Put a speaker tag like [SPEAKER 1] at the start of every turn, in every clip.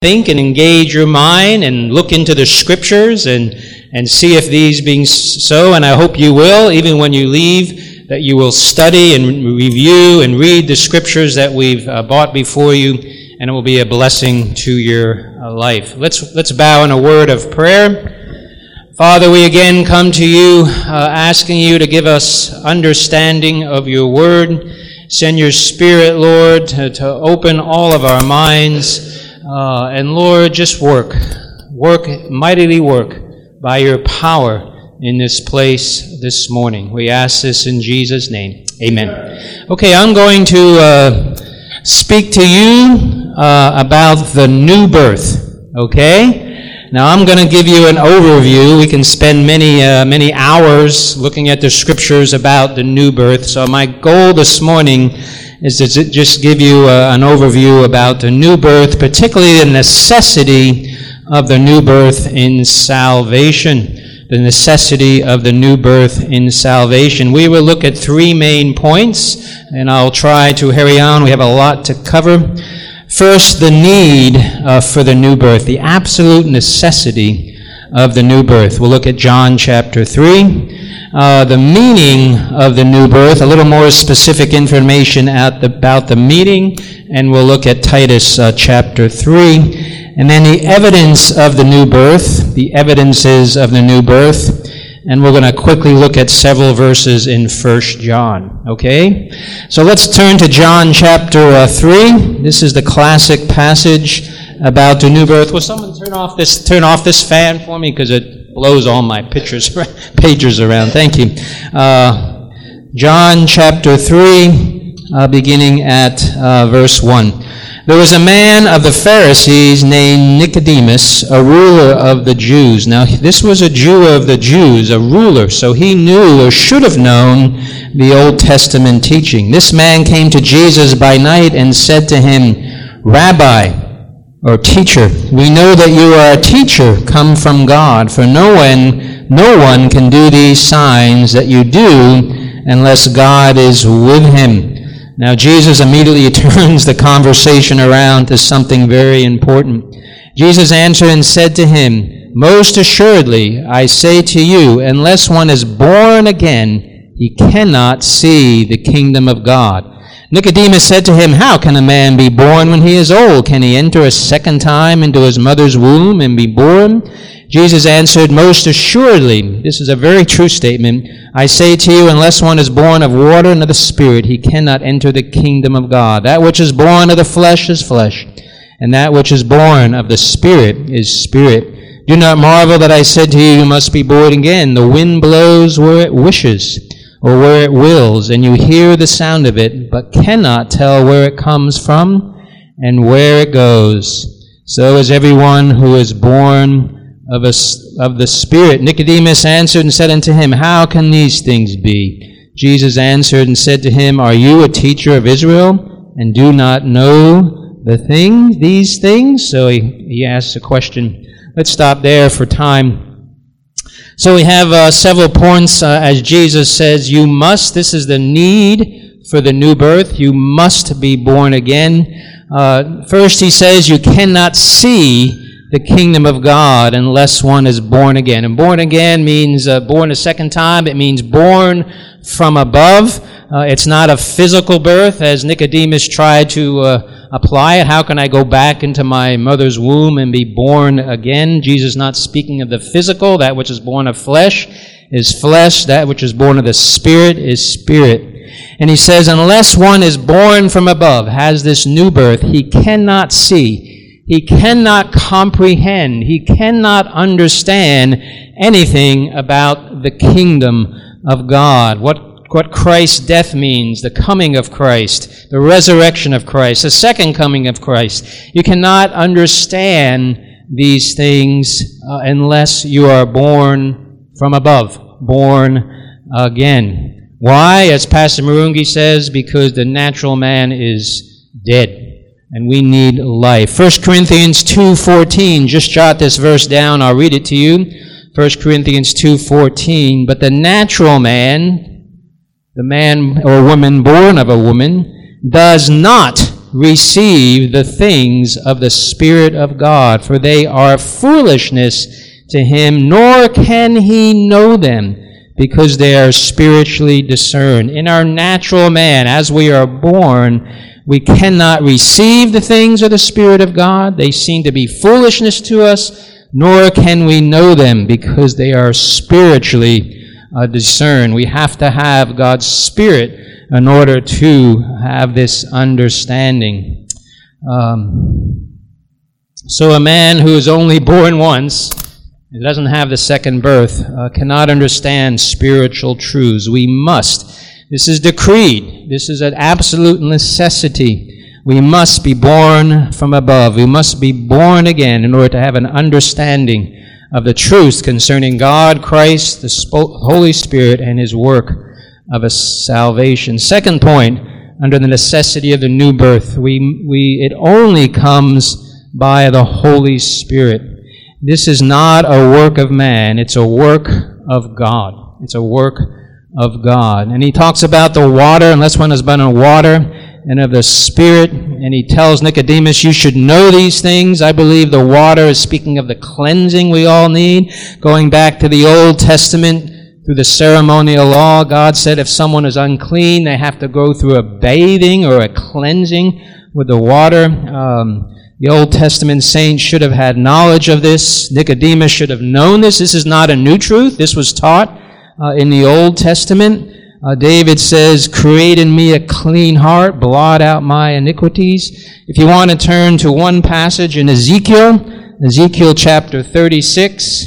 [SPEAKER 1] think and engage your mind and look into the scriptures and see if these being so, and I hope you will, even when you leave, that you will study and review and read the scriptures that we've brought before you, and it will be a blessing to your life. Let's bow in a word of prayer. Father, we again come to you asking you to give us understanding of your word. Send your Spirit, Lord, to open all of our minds. And Lord, just mightily work by your power in this place this morning. We ask this in Jesus' name. Amen. Okay, I'm going to speak to you about the new birth. Okay? Now I'm going to give you an overview. We can spend many hours looking at the scriptures about the new birth. So my goal this morning is to just give you an overview about the new birth, particularly the necessity of the new birth in salvation. The necessity of the new birth in salvation. We will look at three main points, and I'll try to hurry on. We have a lot to cover. First, the need for the new birth, the absolute necessity of the new birth. We'll look at John chapter 3. The meaning of the new birth, a little more specific information about the meaning, and we'll look at Titus chapter 3. And then the evidence of the new birth, the evidences of the new birth, and we're going to quickly look at several verses in 1 John, okay? So let's turn to John chapter 3. This is the classic passage about the new birth. Will someone turn off this fan for me, because it blows all my pages around. Thank you. John chapter 3, beginning at verse 1. There was a man of the Pharisees named Nicodemus, a ruler of the Jews. Now, this was a Jew of the Jews, a ruler, so he knew or should have known the Old Testament teaching. This man came to Jesus by night and said to him, Rabbi, or teacher, we know that you are a teacher come from God, for no one can do these signs that you do unless God is with him. Now Jesus immediately turns the conversation around to something very important. Jesus answered and said to him, Most assuredly, I say to you, unless one is born again, he cannot see the kingdom of God. Nicodemus said to him, How can a man be born when he is old? Can he enter a second time into his mother's womb and be born? Jesus answered, Most assuredly, this is a very true statement, I say to you, unless one is born of water and of the Spirit, he cannot enter the kingdom of God. That which is born of the flesh is flesh, and that which is born of the Spirit is spirit. Do not marvel that I said to you, you must be born again. The wind blows where it wishes, or where it wills, and you hear the sound of it, but cannot tell where it comes from and where it goes. So is everyone who is born of the Spirit. Nicodemus answered and said unto him, How can these things be? Jesus answered and said to him, Are you a teacher of Israel, and do not know these things? So he asks a question. Let's stop there for time. So we have several points as Jesus says, this is the need for the new birth. You must be born again. First he says you cannot see the kingdom of God unless one is born again. And born again means born a second time. It means born from above. It's not a physical birth as Nicodemus tried to apply it. How can I go back into my mother's womb and be born again? Jesus is not speaking of the physical. That which is born of flesh is flesh. That which is born of the Spirit is spirit. And he says, unless one is born from above, has this new birth, he cannot see. He cannot comprehend. He cannot understand anything about the kingdom of God. What Christ's death means, the coming of Christ, the resurrection of Christ, the second coming of Christ. You cannot understand these things unless you are born from above, born again. Why? As Pastor Marungi says, because the natural man is dead. And we need life. 1 Corinthians 2:14. Just jot this verse down. I'll read it to you. 1 Corinthians 2:14. But the natural man, the man or woman born of a woman, does not receive the things of the Spirit of God, for they are foolishness to him, nor can he know them, because they are spiritually discerned. In our natural man, as we are born, we cannot receive the things of the Spirit of God. They seem to be foolishness to us, nor can we know them, because they are spiritually discerned. We have to have God's Spirit in order to have this understanding. So a man who is only born once, who doesn't have the second birth, cannot understand spiritual truths. We must. This is decreed. This is an absolute necessity. We must be born from above. We must be born again in order to have an understanding of the truths concerning God, Christ, the Holy Spirit, and His work of a salvation. Second point, under the necessity of the new birth, it only comes by the Holy Spirit. This is not a work of man. It's a work of God. It's a work of God. And he talks about the water, unless one has been in water, and of the Spirit. And he tells Nicodemus, you should know these things. I believe the water is speaking of the cleansing we all need. Going back to the Old Testament, through the ceremonial law, God said if someone is unclean, they have to go through a bathing or a cleansing with the water. The Old Testament saints should have had knowledge of this. Nicodemus should have known this. This is not a new truth. This was taught in the Old Testament. David says, create in me a clean heart, blot out my iniquities. If you want to turn to one passage in Ezekiel chapter 36,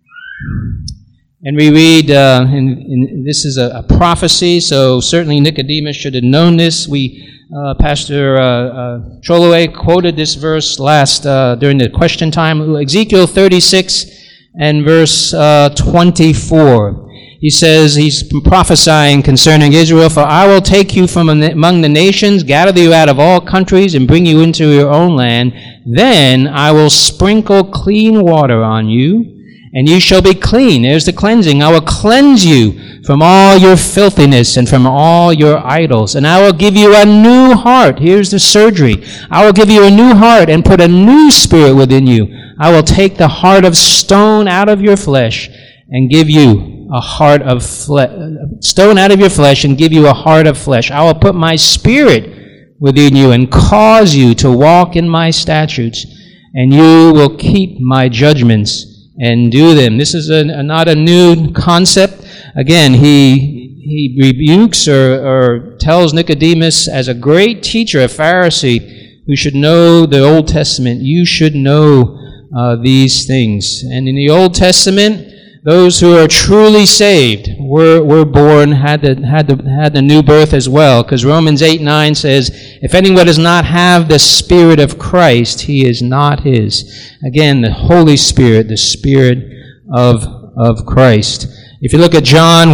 [SPEAKER 1] and we read, this is a prophecy, so certainly Nicodemus should have known this. Pastor Trollowe quoted this verse during the question time, Ezekiel 36 and verse 24. He says, he's prophesying concerning Israel, for I will take you from among the nations, gather you out of all countries, and bring you into your own land. Then I will sprinkle clean water on you, and you shall be clean. There's the cleansing. I will cleanse you from all your filthiness and from all your idols. And I will give you a new heart. Here's the surgery. I will give you a new heart and put a new spirit within you. I will take the heart of stone out of your flesh and give you a heart of stone out of your flesh and give you a heart of flesh. I will put my spirit within you and cause you to walk in my statutes, and you will keep my judgments and do them. This is not a new concept. Again, he rebukes or tells Nicodemus, as a great teacher, a Pharisee who should know the Old Testament, you should know these things. And in the Old Testament, those who are truly saved were born, had the new birth as well, because Romans 8:9 says, if anyone does not have the Spirit of Christ, he is not his. Again, the Holy Spirit, the Spirit of Christ. If you look at John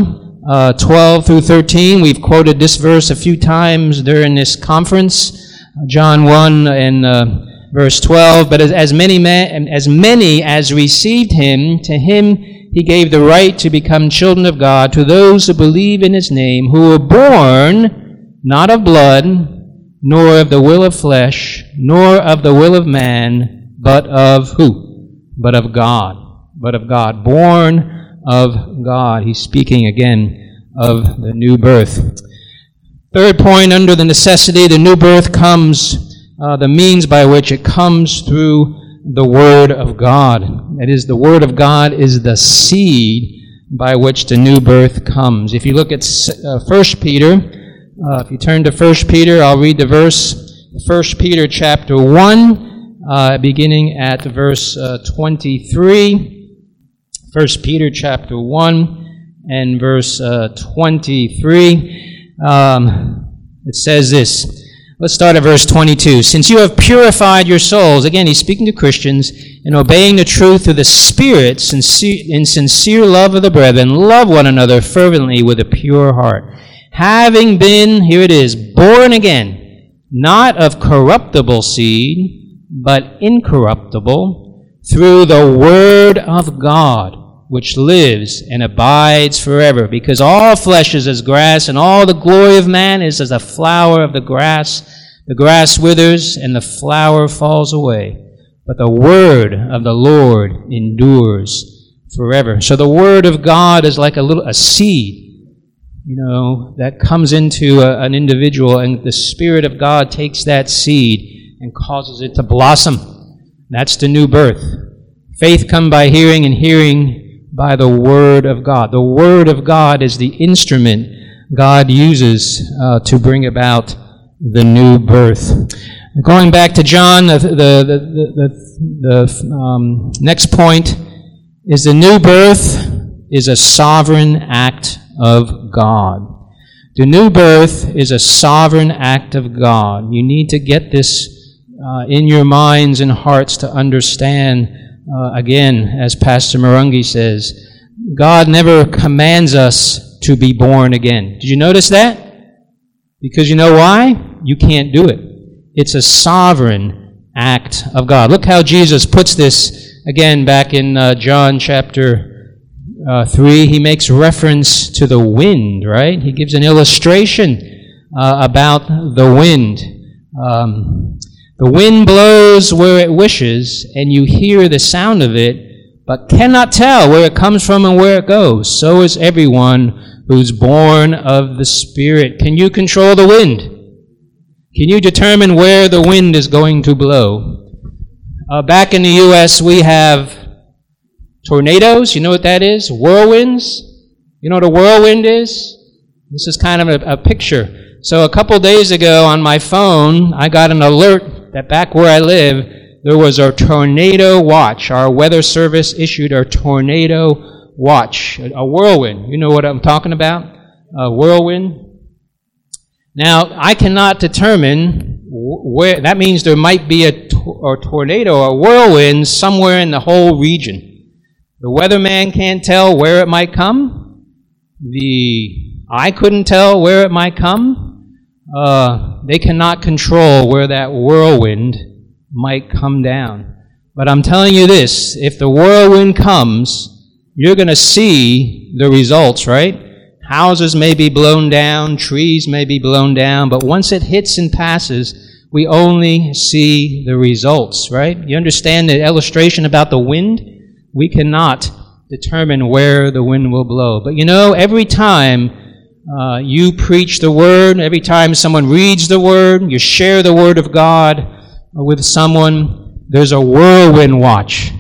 [SPEAKER 1] 1:12 through 13, we've quoted this verse a few times during this conference. John 1 and verse 12, but as many as received him, to him he gave the right to become children of God, to those who believe in his name, who were born not of blood, nor of the will of flesh, nor of the will of man, but of who? But of God. But of God. Born of God. He's speaking again of the new birth. Third point, under the necessity, the new birth comes, the means by which it comes through the Word of God. That is, the Word of God is the seed by which the new birth comes. If you look at 1 Peter, if you turn to 1 Peter, I'll read the verse, 1 Peter chapter 1, beginning at verse 23. 1 Peter chapter 1 and verse 23. It says this. Let's start at verse 22. Since you have purified your souls, again, he's speaking to Christians, in obeying the truth through the Spirit, in sincere love of the brethren, love one another fervently with a pure heart. Having been, here it is, born again, not of corruptible seed, but incorruptible, through the Word of God, which lives and abides forever. Because all flesh is as grass, and all the glory of man is as a flower of the grass. The grass withers and the flower falls away, but the word of the Lord endures forever. So the word of God is like a seed, that comes into an individual, and the Spirit of God takes that seed and causes it to blossom. That's the new birth. Faith comes by hearing, and hearing by the Word of God. The Word of God is the instrument God uses to bring about the new birth. Going back to John, the next point is the new birth is a sovereign act of God. The new birth is a sovereign act of God. You need to get this in your minds and hearts to understand, again, as Pastor Marungi says, God never commands us to be born again. Did you notice that? Because you know why? You can't do it. It's a sovereign act of God. Look how Jesus puts this, again, back in John chapter 3. He makes reference to the wind, right? He gives an illustration about the wind. The wind blows where it wishes, and you hear the sound of it, but cannot tell where it comes from and where it goes. So is everyone who's born of the Spirit. Can you control the wind? Can you determine where the wind is going to blow? Back in the U.S., we have tornadoes. You know what that is? Whirlwinds. You know what a whirlwind is? This is kind of a picture. So a couple days ago on my phone, I got an alert that back where I live, there was a tornado watch. Our weather service issued a tornado watch, a whirlwind. You know what I'm talking about? A whirlwind. Now, I cannot determine where. That means there might be a tornado or a whirlwind somewhere in the whole region. The weatherman can't tell where it might come. I couldn't tell where it might come. They cannot control where that whirlwind might come down. But I'm telling you this, if the whirlwind comes, you're going to see the results, right? Houses may be blown down, trees may be blown down, but once it hits and passes, we only see the results, right? You understand the illustration about the wind? We cannot determine where the wind will blow. But every time you preach the Word, every time someone reads the Word, you share the Word of God with someone, there's a whirlwind watch.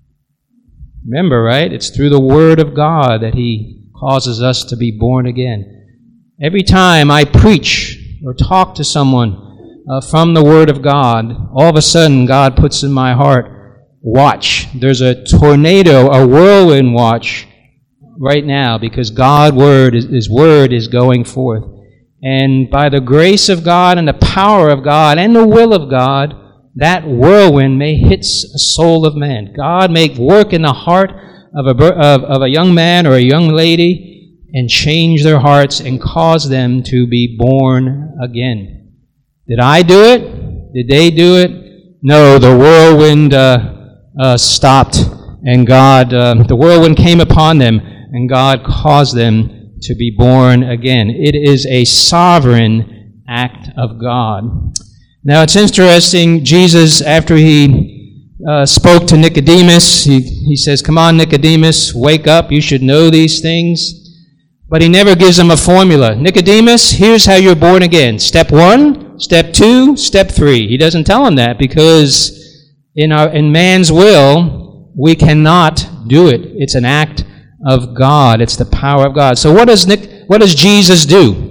[SPEAKER 1] Remember, right? It's through the Word of God that He causes us to be born again. Every time I preach or talk to someone from the Word of God, all of a sudden God puts in my heart, watch. There's a tornado, a whirlwind watch right now because God's Word, His Word is going forth. And by the grace of God and the power of God and the will of God, that whirlwind may hit a soul of man. God may work in the heart of a young man or a young lady and change their hearts and cause them to be born again. Did I do it? Did they do it? No, the whirlwind stopped, and the whirlwind came upon them, and God caused them to be born again. It is a sovereign act of God. Now, it's interesting, Jesus, after He spoke to Nicodemus, he says, come on, Nicodemus, wake up, you should know these things. But He never gives him a formula. Nicodemus, here's how you're born again. Step 1, step 2, step 3. He doesn't tell him that because in man's will, we cannot do it. It's an act of God. It's the power of God. So what does Jesus do?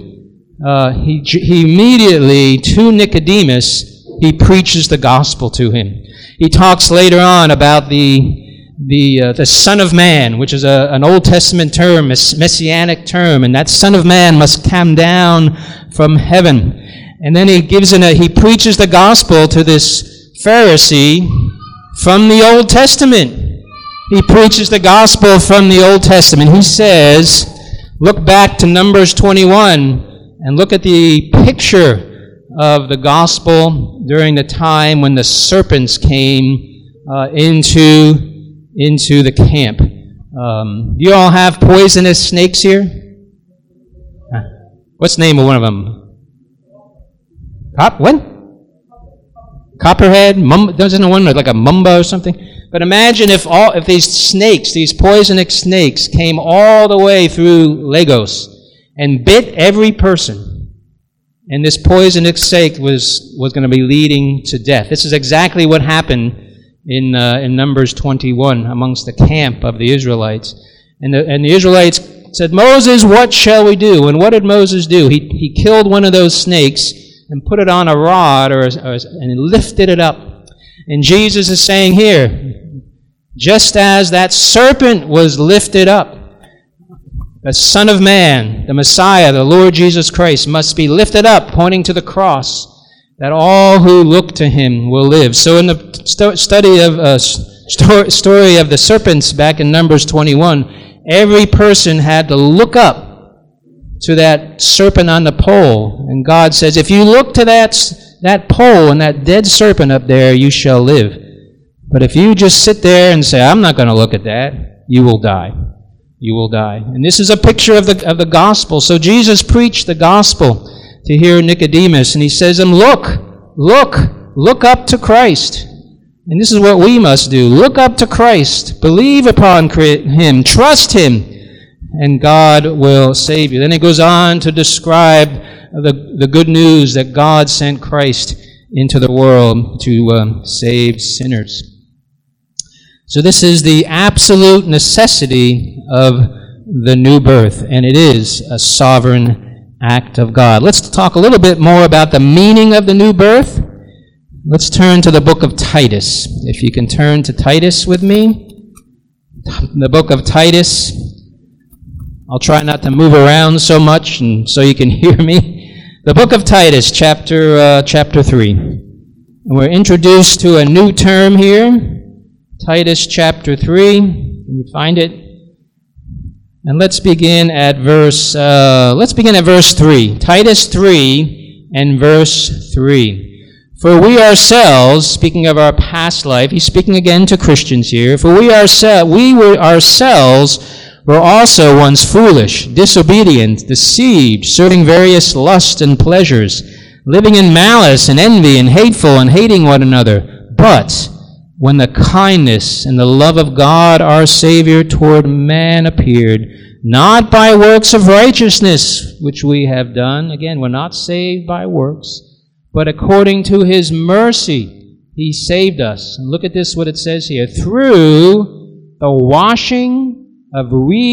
[SPEAKER 1] He immediately, to Nicodemus, He preaches the gospel to him. He talks later on about the Son of Man, which is an Old Testament term, a messianic term, and that Son of Man must come down from heaven. And then he preaches the gospel to this Pharisee from the Old Testament. He preaches the gospel from the Old Testament. He says, look back to Numbers 21 and look at the picture of the gospel during the time when the serpents came into the camp. Do you all have poisonous snakes here? What's the name of one of them? What? copperhead, doesn't one like a mamba or something? But imagine if these snakes, these poisonous snakes, came all the way through Lagos and bit every person. And this poisonous snake was going to be leading to death. This is exactly what happened in Numbers 21 amongst the camp of the Israelites. And the Israelites said, Moses, what shall we do? And what did Moses do? He killed one of those snakes and put it on a rod and lifted it up. And Jesus is saying here, just as that serpent was lifted up, the Son of Man, the Messiah, the Lord Jesus Christ, must be lifted up, pointing to the cross, that all who look to him will live. So in the story of the serpents back in Numbers 21, every person had to look up to that serpent on the pole. And God says, if you look to that pole and that dead serpent up there, you shall live. But if you just sit there and say, I'm not going to look at that, you will die. You will die. And this is a picture of the gospel. So Jesus preached the gospel to hear Nicodemus, and he says to him, look up to Christ. And this is what we must do. Look up to Christ. Believe upon him. Trust him. And God will save you. Then it goes on to describe the good news that God sent Christ into the world to save sinners. So this is the absolute necessity of the new birth, and it is a sovereign act of God. Let's talk a little bit more about the meaning of the new birth. Let's turn to the book of Titus. If you can turn to Titus with me. The book of Titus. I'll try not to move around so much and so you can hear me. The book of Titus, chapter 3. And we're introduced to a new term here. Titus chapter 3. Can you find it? And let's begin at verse 3. Titus 3 and verse 3. For we ourselves, speaking of our past life, he's speaking again to Christians here. For we ourselves were also once foolish, disobedient, deceived, serving various lusts and pleasures, living in malice and envy and hateful and hating one another. But when the kindness and the love of God our Savior toward man appeared, not by works of righteousness which we have done, again, we're not saved by works, but according to his mercy he saved us. And look at this, what it says here. Through the washing of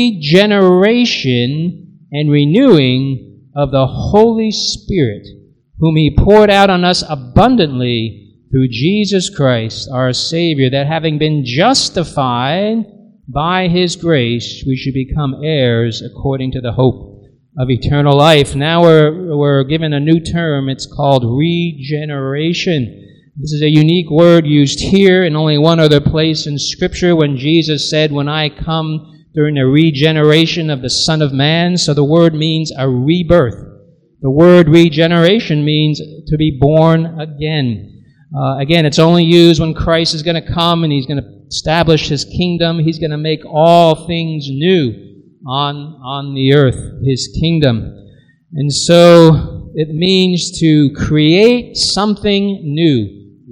[SPEAKER 1] regeneration and renewing of the Holy Spirit, whom he poured out on us abundantly through Jesus Christ, our Savior, that having been justified by his grace, we should become heirs according to the hope of eternal life. Now we're given a new term. It's called regeneration. This is a unique word used here in only one other place in Scripture when Jesus said, when I come during the regeneration of the Son of Man. So the word means a rebirth. The word regeneration means to be born again. Again, it's only used when Christ is going to come and he's going to establish his kingdom. He's going to make all things new on the earth, his kingdom. And so it means to create something new.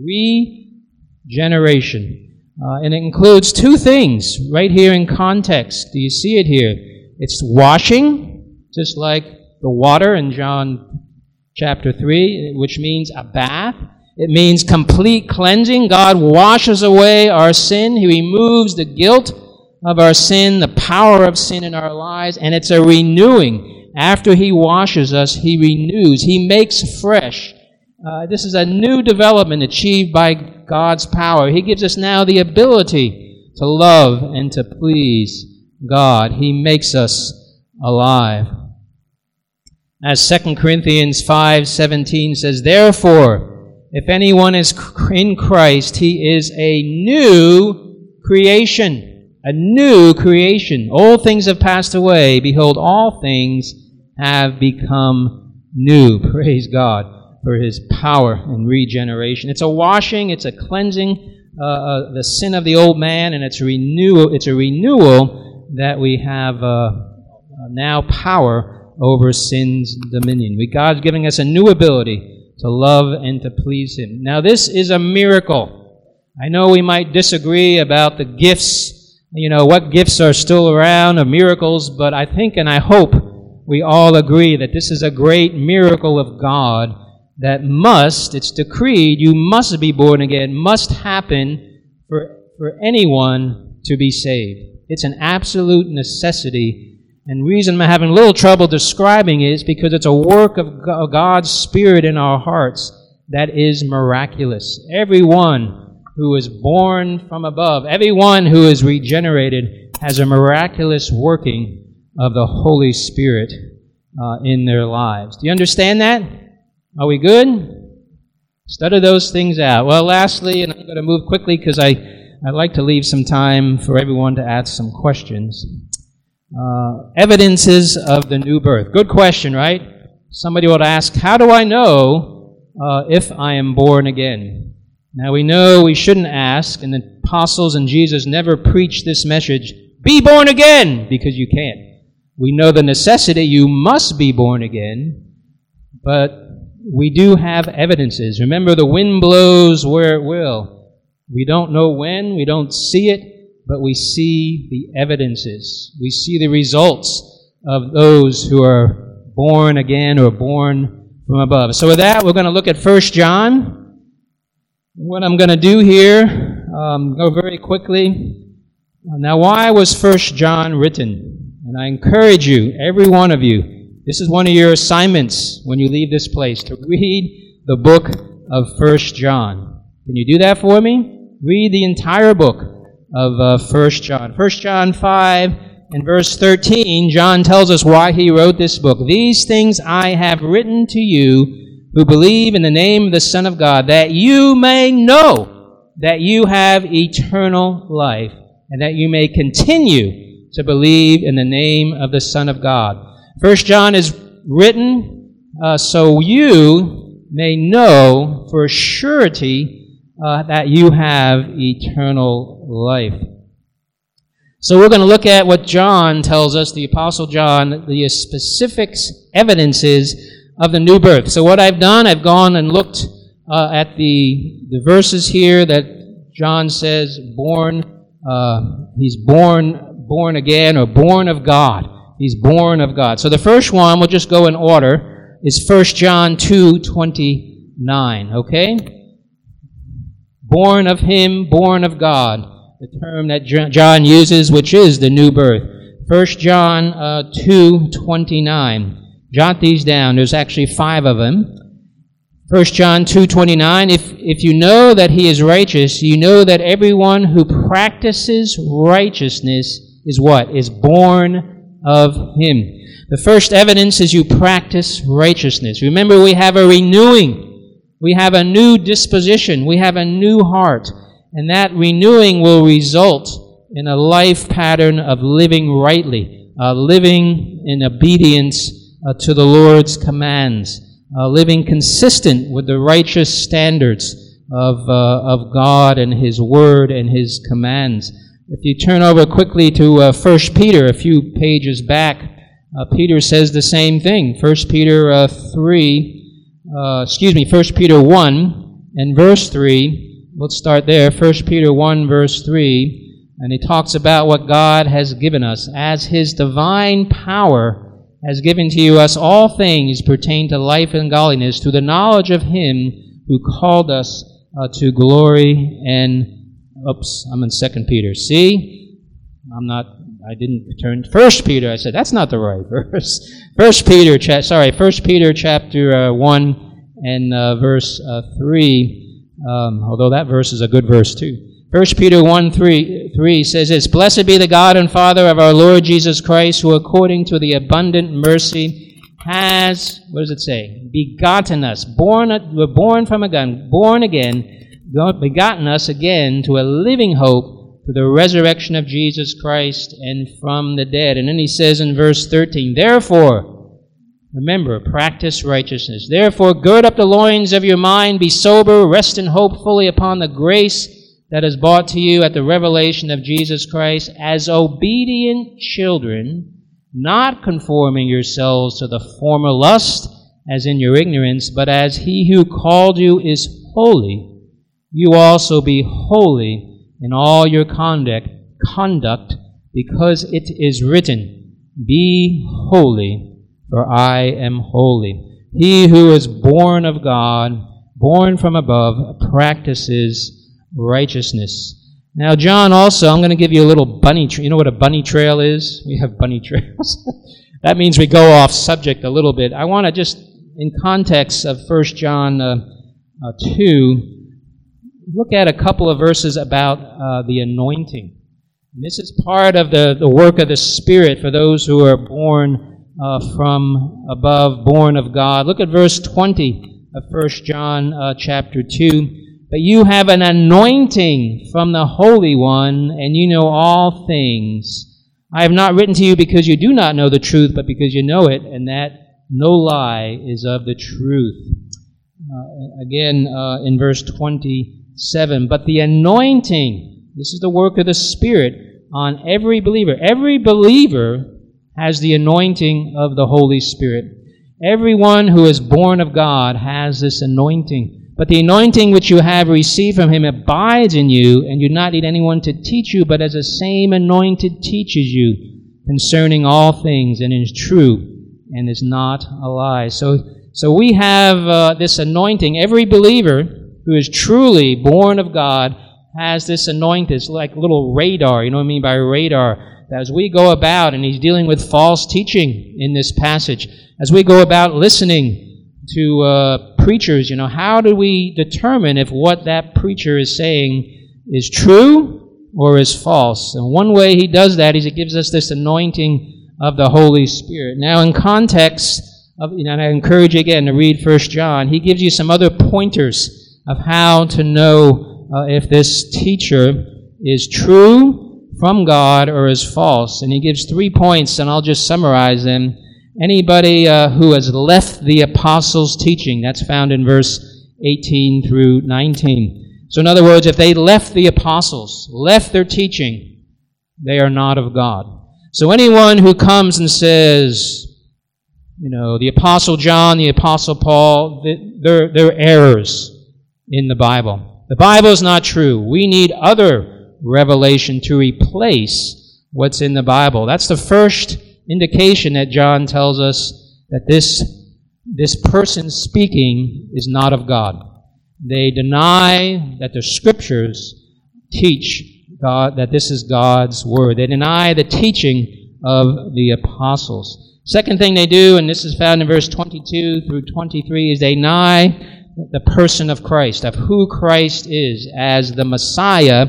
[SPEAKER 1] Regeneration. And it includes two things right here in context. Do you see it here? It's washing, just like the water in John chapter 3, which means a bath. It means complete cleansing. God washes away our sin. He removes the guilt of our sin, the power of sin in our lives, and it's a renewing. After he washes us, he renews. He makes fresh. This is a new development achieved by God's power. He gives us now the ability to love and to please God. He makes us alive. As 2 Corinthians 5:17 says, therefore, if anyone is in Christ, he is a new creation. A new creation. Old things have passed away. Behold, all things have become new. Praise God for his power and regeneration. It's a washing, it's a cleansing, the sin of the old man, and it's a renewal that we have now power over sin's dominion. God's giving us a new ability to love and to please Him. Now, this is a miracle. I know we might disagree about the gifts, what gifts are still around, or miracles, but I think and I hope we all agree that this is a great miracle of God that it's decreed, you must be born again, must happen for anyone to be saved. It's an absolute necessity. And the reason I'm having a little trouble describing it is because it's a work of God's Spirit in our hearts that is miraculous. Everyone who is born from above, everyone who is regenerated, has a miraculous working of the Holy Spirit in their lives. Do you understand that? Are we good? Study those things out. Well, lastly, and I'm going to move quickly because I'd like to leave some time for everyone to ask some questions. Evidences of the new birth. Good question, right? Somebody would ask, how do I know if I am born again? Now, we know we shouldn't ask, and the apostles and Jesus never preached this message, be born again, because you can't. We know the necessity, you must be born again, but we do have evidences. Remember, the wind blows where it will. We don't know when, we don't see it, but we see the evidences. We see the results of those who are born again or born from above. So with that, we're going to look at 1 John. What I'm going to do here, go very quickly. Now, why was 1 John written? And I encourage you, every one of you, this is one of your assignments when you leave this place, to read the book of 1 John. Can you do that for me? Read the entire book of 1 John. 1 John 5 and verse 13, John tells us why he wrote this book. These things I have written to you who believe in the name of the Son of God, that you may know that you have eternal life, and that you may continue to believe in the name of the Son of God. 1 John is written so you may know for surety that you have eternal life. So we're going to look at what John tells us, the Apostle John, the specific evidences of the new birth. So what I've done, I've gone and looked at the verses here that John says, he's born again, or born of God. He's born of God. So the first one, we'll just go in order, is 1 John 2:29, okay? Born of Him, born of God, the term that John uses, which is the new birth. 1 John 2:29. Jot these down. There's actually 5 of them. 1 John 2:29, if you know that He is righteous, you know that everyone who practices righteousness is what? Is born of Him. The first evidence is you practice righteousness. Remember, we have a renewing. We have a new disposition. We have a new heart. And that renewing will result in a life pattern of living rightly, living in obedience to the Lord's commands, living consistent with the righteous standards of God and His Word and His commands. If you turn over quickly to 1 Peter, a few pages back, Peter says the same thing. 1 Peter 1 and verse 3. Let's start there. 1 Peter 1 verse 3. And he talks about what God has given us. As His divine power has given to us all things pertain to life and godliness, through the knowledge of Him who called us to glory and... Oops, I'm in 2 Peter. See? I didn't turn 1 Peter. I said, that's not the right verse. 1 Peter chapter 1 and verse 3, although that verse is a good verse too. 1 Peter 1:3 says this, Blessed be the God and Father of our Lord Jesus Christ, who according to the abundant mercy has, what does it say? Begotten us. We're born from again, born again, begotten us again to a living hope through the resurrection of Jesus Christ and from the dead. And then he says in verse 13, Therefore, remember, practice righteousness. Therefore, gird up the loins of your mind, be sober, rest in hope fully upon the grace that is brought to you at the revelation of Jesus Christ, as obedient children, not conforming yourselves to the former lust as in your ignorance, but as he who called you is holy, you also be holy in all your conduct, because it is written, Be holy, for I am holy. He who is born of God, born from above, practices righteousness. Now, John also, I'm going to give you a little bunny trail. You know what a bunny trail is? We have bunny trails. That means we go off subject a little bit. I want to just, in context of 1 John 2, look at a couple of verses about the anointing. And this is part of the work of the Spirit for those who are born from above, born of God. Look at verse 20 of 1 John chapter 2. But you have an anointing from the Holy One, and you know all things. I have not written to you because you do not know the truth, but because you know it, and that no lie is of the truth. Again, in verse 27, but the anointing, this is the work of the Spirit on every believer. Every believer has the anointing of the Holy Spirit. Everyone who is born of God has this anointing. But the anointing which you have received from Him abides in you, and you do not need anyone to teach you, but as the same anointed teaches you concerning all things, and is true, and is not a lie. So we have this anointing. Every believer who is truly born of God has this anointing. It's like a little radar. You know what I mean by radar? As we go about, and he's dealing with false teaching in this passage, as we go about listening to preachers, how do we determine if what that preacher is saying is true or is false? And one way he does that is he gives us this anointing of the Holy Spirit. Now, in context of, and I encourage you again to read 1 John, he gives you some other pointers of how to know if this teacher is true from God or is false. And he gives 3 points, and I'll just summarize them. Anybody who has left the apostles' teaching, that's found in verse 18 through 19. So in other words, if they left the apostles, left their teaching, they are not of God. So anyone who comes and says, the Apostle John, the Apostle Paul, they're errors in the Bible. The Bible is not true. We need other revelation to replace what's in the Bible. That's the first indication that John tells us that this person speaking is not of God. They deny that the Scriptures teach God, that this is God's Word. They deny the teaching of the apostles. Second thing they do, and this is found in verse 22 through 23, is they deny the person of Christ, of who Christ is as the Messiah,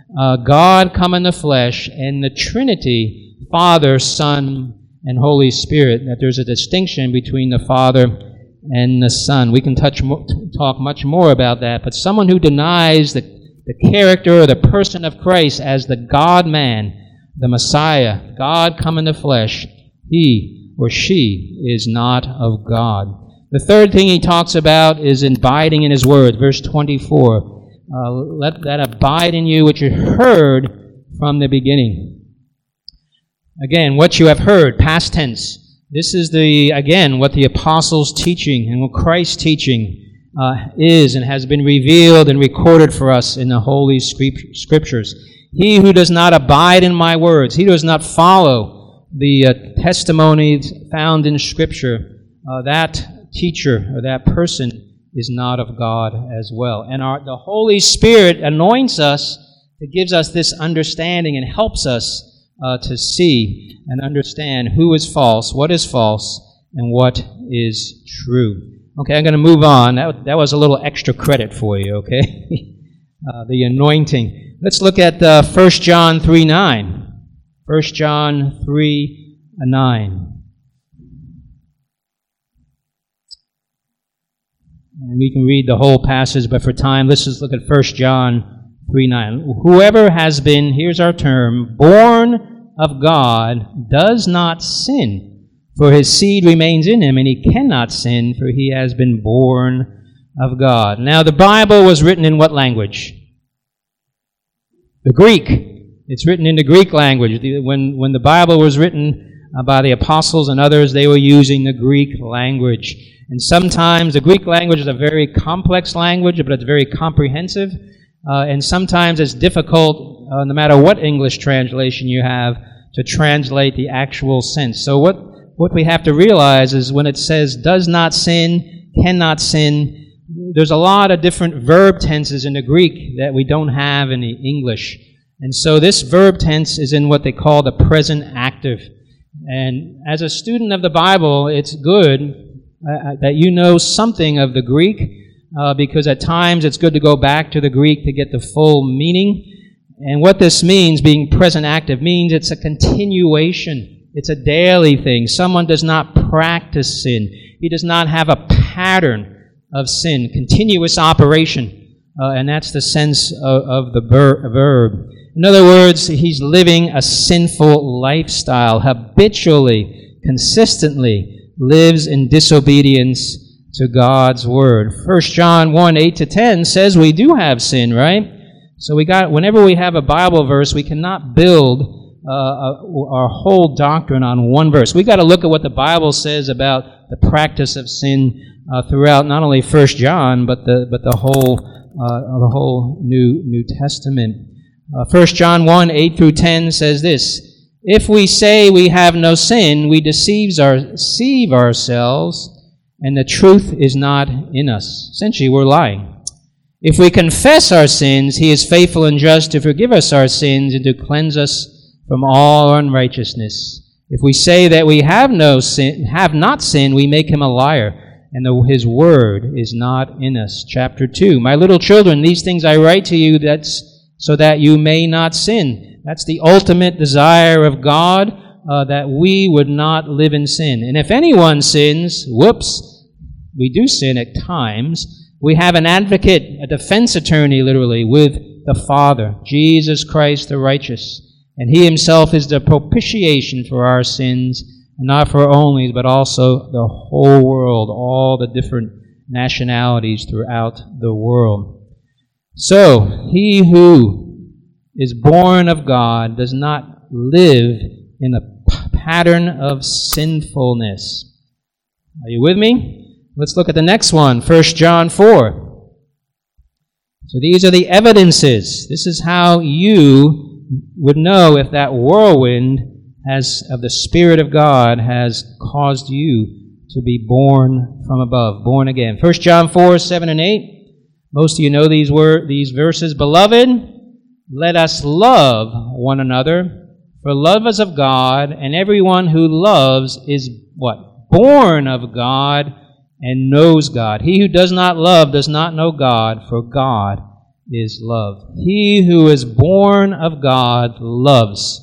[SPEAKER 1] God come in the flesh, and the Trinity, Father, Son, and Holy Spirit, that there's a distinction between the Father and the Son. We can talk much more about that, but someone who denies the character or the person of Christ as the God-man, the Messiah, God come in the flesh, he or she is not of God. The third thing he talks about is abiding in His Word. Verse 24, let that abide in you which you heard from the beginning. Again, what you have heard, past tense. This is what the apostles' teaching and what Christ's teaching is and has been revealed and recorded for us in the Holy Scriptures. He who does not abide in my words, he who does not follow the testimonies found in Scripture, that teacher or that person is not of God as well. And the Holy Spirit anoints us, it gives us this understanding and helps us to see and understand who is false, and what is true. Okay, I'm going to move on. That was a little extra credit for you, okay? The anointing. Let's look at 1 John 3:9. 1 John 3:9. And we can read the whole passage, but for time, let's just look at 1 John 3:9. Whoever has been, here's our term, born of God does not sin, for his seed remains in him, and he cannot sin, for he has been born of God. Now, the Bible was written in what language? The Greek. It's written in the Greek language. When the Bible was written, by the apostles and others, they were using the Greek language. And sometimes the Greek language is a very complex language, but it's very comprehensive. And sometimes it's difficult, no matter what English translation you have, to translate the actual sense. So what we have to realize is when it says does not sin, cannot sin, there's a lot of different verb tenses in the Greek that we don't have in the English. And so this verb tense is in what they call the present active. And as a student of the Bible, it's good that you know something of the Greek, because at times it's good to go back to the Greek to get the full meaning. And what this means, being present active, means it's a continuation. It's a daily thing. Someone does not practice sin. He does not have a pattern of sin, continuous operation. And that's the sense of the verb. In other words, he's living a sinful lifestyle, habitually, consistently lives in disobedience to God's Word. 1 John 1, 8-10 says we do have sin, right? So whenever we have a Bible verse, we cannot build our whole doctrine on one verse. We got to look at what the Bible says about the practice of sin throughout not only 1 John but the whole New Testament. 1 John 1, 8-10 says this: if we say we have no sin, we deceive ourselves, and the truth is not in us. Essentially, we're lying. If we confess our sins, He is faithful and just to forgive us our sins and to cleanse us from all unrighteousness. If we say that we have not sinned, we make Him a liar, and His word is not in us. Chapter 2. My little children, these things I write to you so that you may not sin. That's the ultimate desire of God, that we would not live in sin. And if anyone sins, we do sin at times. We have an advocate, a defense attorney, literally, with the Father, Jesus Christ the righteous. And He Himself is the propitiation for our sins, and not for our only, but also the whole world, all the different nationalities throughout the world. So, he who is born of God does not live in a pattern of sinfulness. Are you with me? Let's look at the next one, 1 John 4. So these are the evidences. This is how you would know if that whirlwind of the Spirit of God has caused you to be born from above, born again. 1 John 4, 7 and 8. Most of you know these verses. Beloved, let us love one another, for love is of God, and everyone who loves is what? Born of God and knows God. He who does not love does not know God, for God is love. He who is born of God loves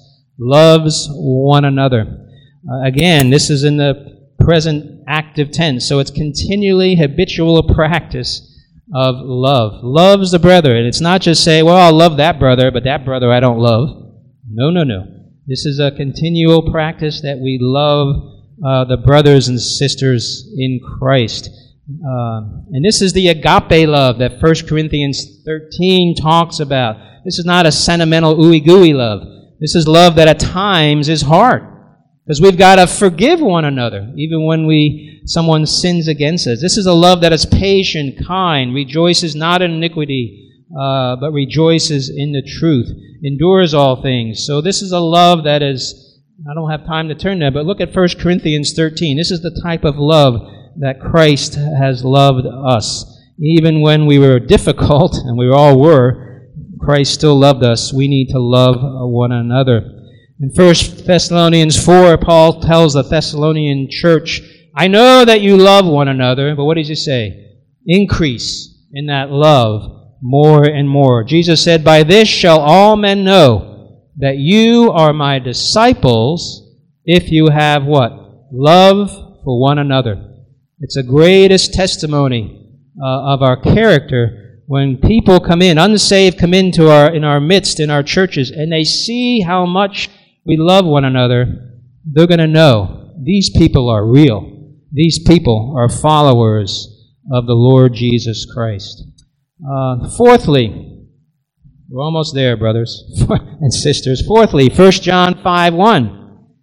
[SPEAKER 1] one another. Again, this is in the present active tense, so it's continually habitual practice of love. Loves the brother. And it's not just say, well, I love that brother, but that brother I don't love. No. This is a continual practice that we love the brothers and sisters in Christ. And this is the agape love that 1 Corinthians 13 talks about. This is not a sentimental ooey-gooey love. This is love that at times is hard, because we've got to forgive one another, even when someone sins against us. This is a love that is patient, kind, rejoices not in iniquity, but rejoices in the truth, endures all things. So this is a love that is, I don't have time to turn there, but look at 1 Corinthians 13. This is the type of love that Christ has loved us. Even when we were difficult, and we all were, Christ still loved us. We need to love one another. In 1 Thessalonians 4, Paul tells the Thessalonian church, I know that you love one another, but what does he say? Increase in that love more and more. Jesus said, by this shall all men know that you are my disciples, if you have what? Love for one another. It's the greatest testimony of our character when people come in, unsaved come in our midst, in our churches, and they see how much we love one another. They're going to know these people are real. These people are followers of the Lord Jesus Christ. Fourthly, we're almost there, brothers and sisters. Fourthly, 1 John 5:1.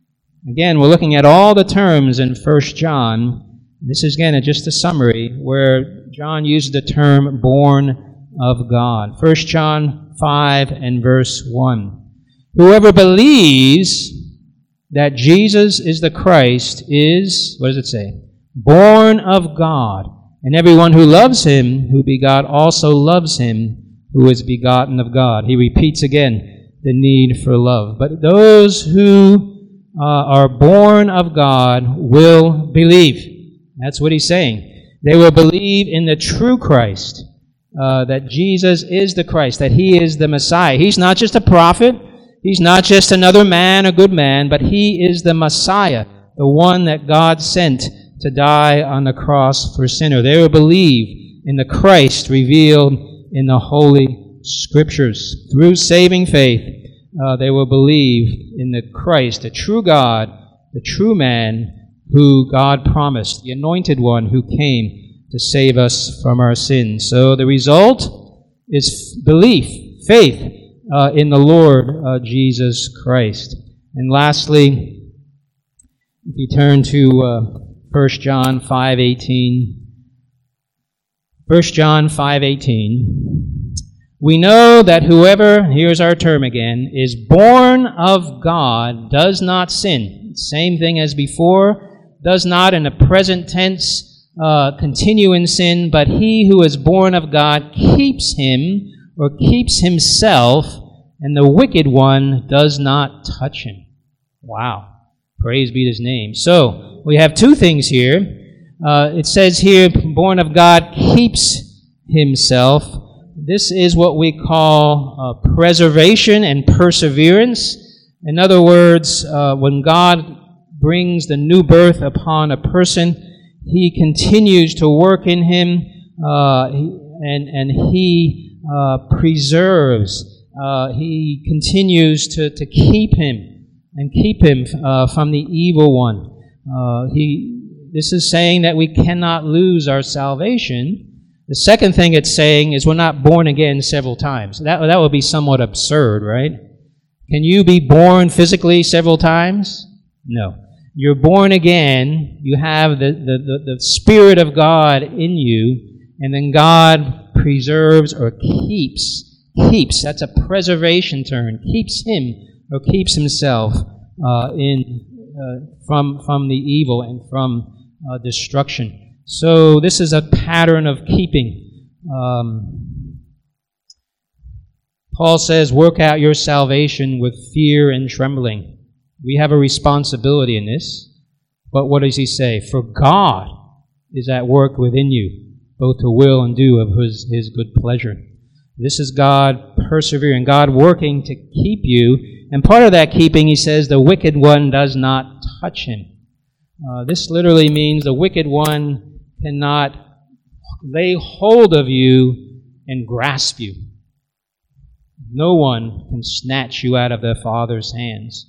[SPEAKER 1] Again, we're looking at all the terms in 1 John. This is, again, just a summary where John uses the term born of God. 1 John 5 and verse 1. Whoever believes that Jesus is the Christ is, what does it say? Born of God. And everyone who loves him, who begot, also loves him who is begotten of God. He repeats again the need for love. But those who are born of God will believe. That's what he's saying. They will believe in the true Christ, that Jesus is the Christ, that he is the Messiah. He's not just a prophet. He's not just another man, a good man, but he is the Messiah, the one that God sent to die on the cross for sinner. They will believe in the Christ revealed in the Holy Scriptures. Through saving faith, they will believe in the Christ, the true God, the true man who God promised, the anointed one who came to save us from our sins. So the result is belief, faith in the Lord Jesus Christ. And lastly, if you turn to 1 John 5:18, 1 John 5:18, we know that whoever, here's our term again, is born of God does not sin. Same thing as before, does not in the present tense continue in sin, but he who is born of God keeps him or keeps himself, and the wicked one does not touch him. Wow. Praise be his name. So, we have two things here. It says here, born of God keeps himself. This is what we call preservation and perseverance. In other words, when God brings the new birth upon a person, he continues to work in him, and he preserves. He continues to keep him and keep him from the evil one. This is saying that we cannot lose our salvation. The second thing it's saying is we're not born again several times. That would be somewhat absurd, right? Can you be born physically several times? No. You're born again. You have the Spirit of God in you, and then God preserves or keeps. That's a preservation term. Keeps him or keeps himself from the evil and from destruction. So this is a pattern of keeping. Paul says, work out your salvation with fear and trembling. We have a responsibility in this. But what does he say? For God is at work within you, both to will and do of his good pleasure. This is God persevering, God working to keep you. And part of that keeping, he says, the wicked one does not touch him. This literally means the wicked one cannot lay hold of you and grasp you. No one can snatch you out of the Father's hands.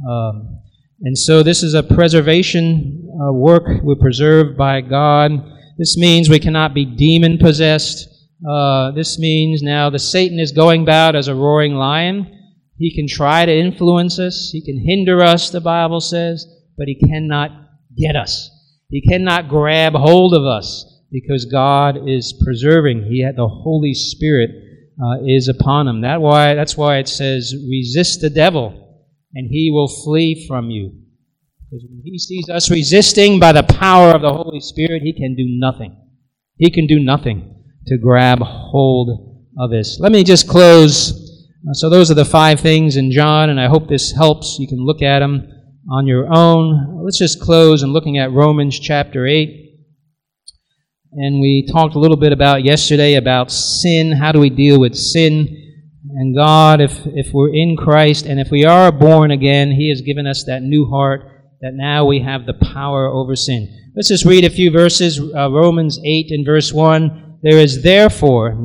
[SPEAKER 1] And so this is a preservation work. We're preserved by God. This means we cannot be demon-possessed. This means now the Satan is going about as a roaring lion. He can try to influence us. He can hinder us, the Bible says, but he cannot get us. He cannot grab hold of us because God is preserving. The Holy Spirit is upon him. That's why it says, resist the devil, and he will flee from you. Because when he sees us resisting by the power of the Holy Spirit, he can do nothing. He can do nothing to grab hold of us. Let me just close. So those are the 5 things in John, and I hope this helps. You can look at them on your own. Let's just close in looking at Romans chapter 8. And we talked a little bit about yesterday about sin. How do we deal with sin? And God, if we're in Christ and if we are born again, he has given us that new heart, that now we have the power over sin. Let's just read a few verses. Romans 8 and verse 1. There is therefore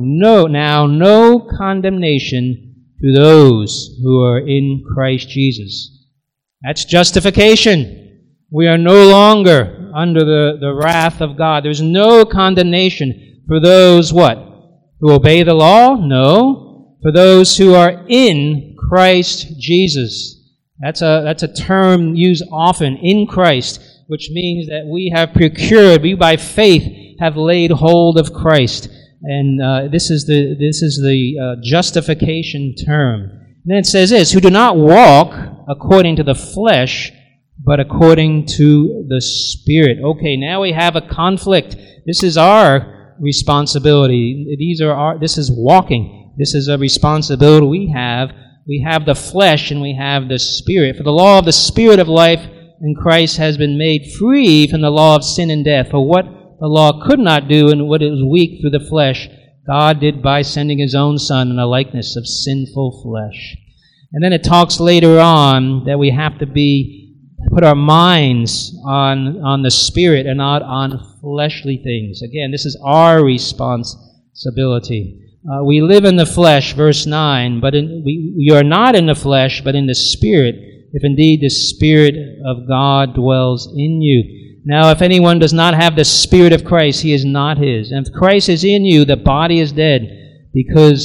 [SPEAKER 1] no condemnation to those who are in Christ Jesus. That's justification. We are no longer under the wrath of God. There's no condemnation for those, what? Who obey the law? No. For those who are in Christ Jesus. That's a term used often, in Christ, which means that we have procured, we by faith have laid hold of Christ. And this is the justification term. And then it says this, who do not walk according to the flesh, but according to the Spirit. Okay, now we have a conflict. This is our responsibility. This is walking. This is a responsibility we have. We have the flesh and we have the Spirit. For the law of the Spirit of life in Christ has been made free from the law of sin and death. For what the law could not do and what is weak through the flesh, God did by sending His own Son in the likeness of sinful flesh. And then it talks later on that we have to put our minds on the Spirit and not on fleshly things. Again, this is our responsibility. We live in the flesh, verse 9, but we are not in the flesh, but in the Spirit, if indeed the Spirit of God dwells in you. Now, if anyone does not have the Spirit of Christ, he is not his. And if Christ is in you, the body is dead, because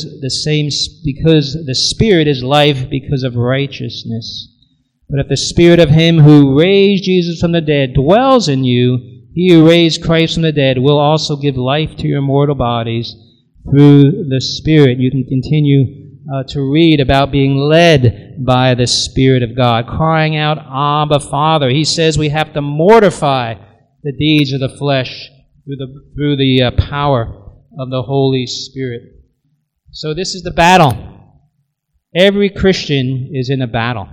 [SPEAKER 1] the Spirit is life because of righteousness. But if the Spirit of Him who raised Jesus from the dead dwells in you, He who raised Christ from the dead will also give life to your mortal bodies through the Spirit. You can continue to read about being led by the Spirit of God, crying out, Abba, Father. He says we have to mortify the deeds of the flesh through the power of the Holy Spirit. So this is the battle. Every Christian is in a battle.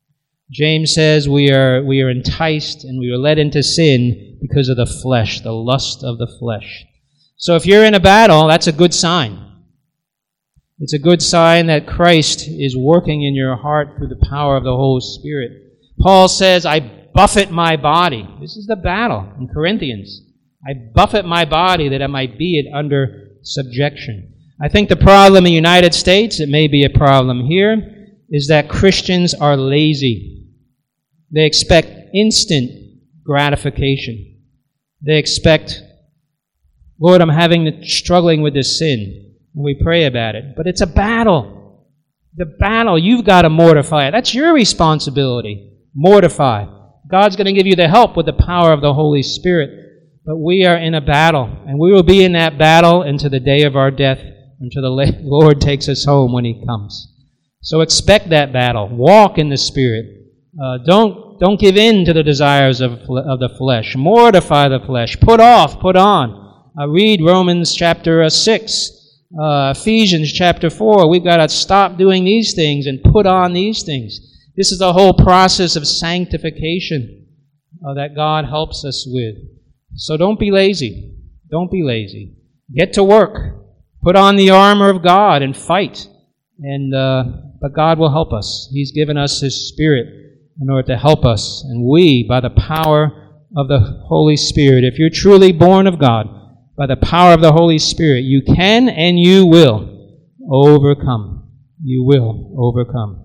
[SPEAKER 1] James says we are enticed and we are led into sin because of the flesh, the lust of the flesh. So if you're in a battle, that's a good sign. It's a good sign that Christ is working in your heart through the power of the Holy Spirit. Paul says, I buffet my body. This is the battle in Corinthians. I buffet my body that I might be it under subjection. I think the problem in the United States, it may be a problem here, is that Christians are lazy. They expect instant gratification. They expect, Lord, I'm struggling with this sin. And we pray about it. But it's a battle. The battle, you've got to mortify it. That's your responsibility. Mortify. God's going to give you the help with the power of the Holy Spirit. But we are in a battle. And we will be in that battle until the day of our death, until the Lord takes us home when He comes. So expect that battle. Walk in the Spirit. Don't give in to the desires of the flesh. Mortify the flesh. Put on. Read Romans chapter 6, Ephesians chapter 4. We've got to stop doing these things and put on these things. This is the whole process of sanctification that God helps us with. So don't be lazy. Don't be lazy. Get to work. Put on the armor of God and fight. But God will help us. He's given us His Spirit in order to help us. And we, by the power of the Holy Spirit, if you're truly born of God, by the power of the Holy Spirit, you can and you will overcome. You will overcome.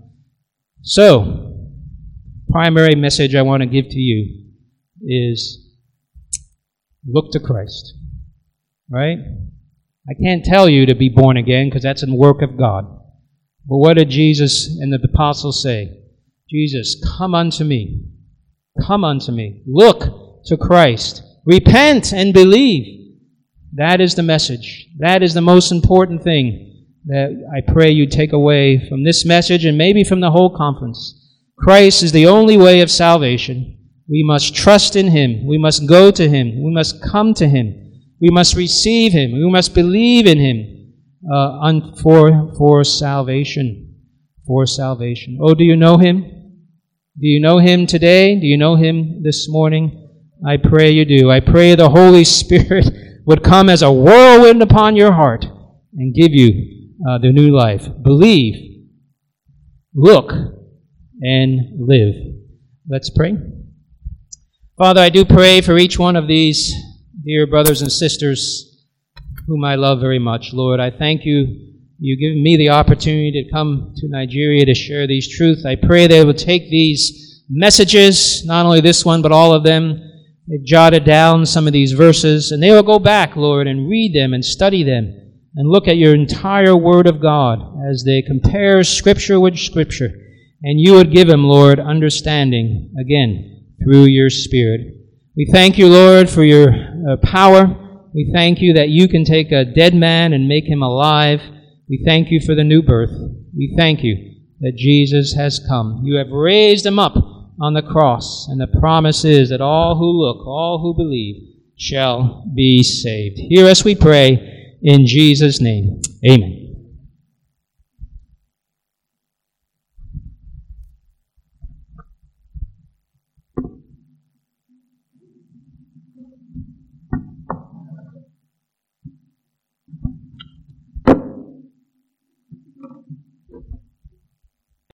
[SPEAKER 1] So, primary message I want to give to you is look to Christ. Right? I can't tell you to be born again because that's a work of God. But what did Jesus and the apostles say? Jesus, come unto me. Come unto me. Look to Christ. Repent and believe. That is the message. That is the most important thing that I pray you take away from this message and maybe from the whole conference. Christ is the only way of salvation. We must trust in Him. We must go to Him. We must come to Him. We must receive Him. We must believe in Him for salvation. For salvation. Oh, do you know Him? Do you know Him today? Do you know Him this morning? I pray you do. I pray the Holy Spirit would come as a whirlwind upon your heart and give you the new life. Believe, look, and live. Let's pray. Father, I do pray for each one of these dear brothers and sisters whom I love very much. Lord, I thank you. You've given me the opportunity to come to Nigeria to share these truths. I pray they will take these messages, not only this one, but all of them. They've jotted down some of these verses, and they will go back, Lord, and read them and study them and look at your entire Word of God as they compare Scripture with Scripture. and you would give him, Lord, understanding, again, through your Spirit. We thank you, Lord, for your power. We thank you that you can take a dead man and make him alive. We thank you for the new birth. We thank you that Jesus has come. You have raised him up on the cross, and the promise is that all who look, all who believe, shall be saved. Hear us, we pray, in Jesus' name. Amen.